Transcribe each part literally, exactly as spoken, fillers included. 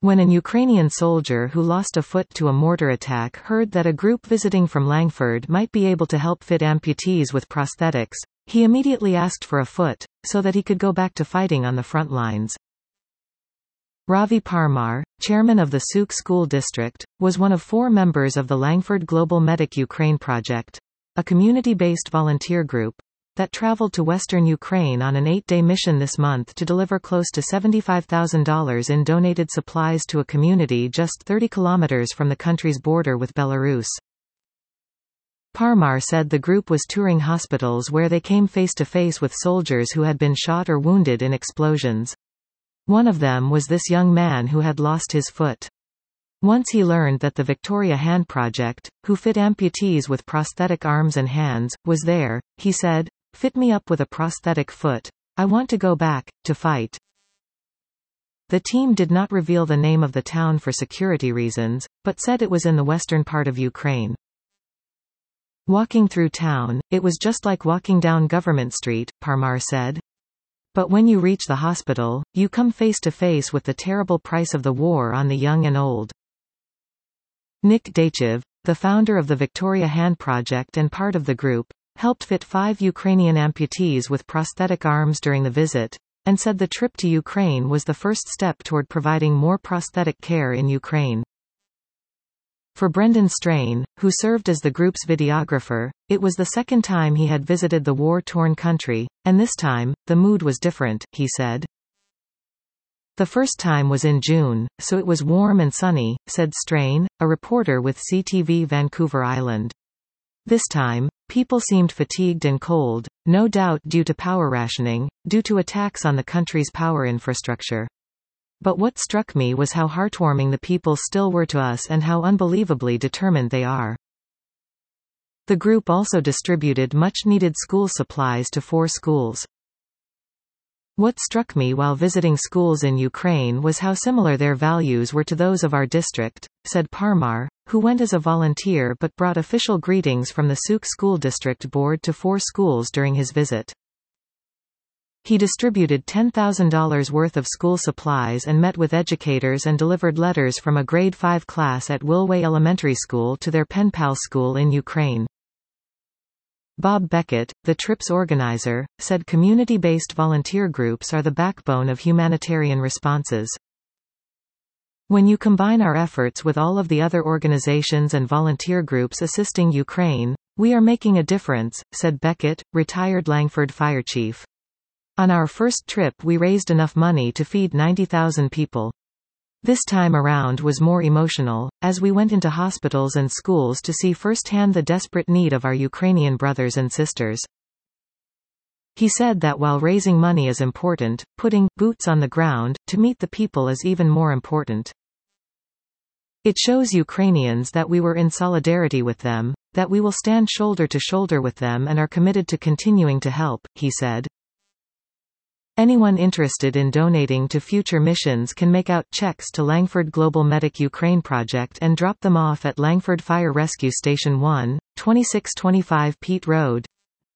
When an Ukrainian soldier who lost a foot to a mortar attack heard that a group visiting from Langford might be able to help fit amputees with prosthetics, he immediately asked for a foot, so that he could go back to fighting on the front lines. Ravi Parmar, chairman of the Suk School District, was one of four members of the Langford Global Medic Ukraine Project, a community-based volunteer group that traveled to western Ukraine on an eight-day mission this month to deliver close to seventy-five thousand dollars in donated supplies to a community just thirty kilometers from the country's border with Belarus. Parmar said the group was touring hospitals where they came face-to-face with soldiers who had been shot or wounded in explosions. One of them was this young man who had lost his foot. Once he learned that the Victoria Hand Project, who fit amputees with prosthetic arms and hands, was there, he said, "Fit me up with a prosthetic foot. I want to go back, to fight." The team did not reveal the name of the town for security reasons, but said it was in the western part of Ukraine. Walking through town, it was just like walking down Government Street, Parmar said. But when you reach the hospital, you come face to face with the terrible price of the war on the young and old. Nick Daychev, the founder of the Victoria Hand Project and part of the group, helped fit five Ukrainian amputees with prosthetic arms during the visit, and said the trip to Ukraine was the first step toward providing more prosthetic care in Ukraine. For Brendan Strain, who served as the group's videographer, it was the second time he had visited the war-torn country, and this time, the mood was different, he said. The first time was in June, so it was warm and sunny, said Strain, a reporter with C T V Vancouver Island. This time, people seemed fatigued and cold, no doubt due to power rationing, due to attacks on the country's power infrastructure. But what struck me was how heartwarming the people still were to us and how unbelievably determined they are. The group also distributed much-needed school supplies to four schools. What struck me while visiting schools in Ukraine was how similar their values were to those of our district, said Parmar, who went as a volunteer but brought official greetings from the Suk School District Board to four schools during his visit. He distributed ten thousand dollars worth of school supplies and met with educators and delivered letters from a grade five class at Wilway Elementary School to their pen pal school in Ukraine. Bob Beckett, the trip's organizer, said community-based volunteer groups are the backbone of humanitarian responses. When you combine our efforts with all of the other organizations and volunteer groups assisting Ukraine, we are making a difference, said Beckett, retired Langford fire chief. On our first trip we raised enough money to feed ninety thousand people. This time around was more emotional, as we went into hospitals and schools to see firsthand the desperate need of our Ukrainian brothers and sisters. He said that while raising money is important, putting boots on the ground to meet the people is even more important. It shows Ukrainians that we were in solidarity with them, that we will stand shoulder to shoulder with them and are committed to continuing to help, he said. Anyone interested in donating to future missions can make out checks to Langford Global Medic Ukraine Project and drop them off at Langford Fire Rescue Station one, twenty-six twenty-five Pete Road.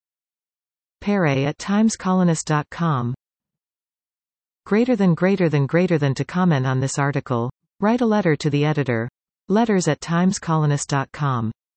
Pere at times colonist dot com. Greater than greater than greater than to comment on this article, write a letter to the editor. Letters at times colonist dot com.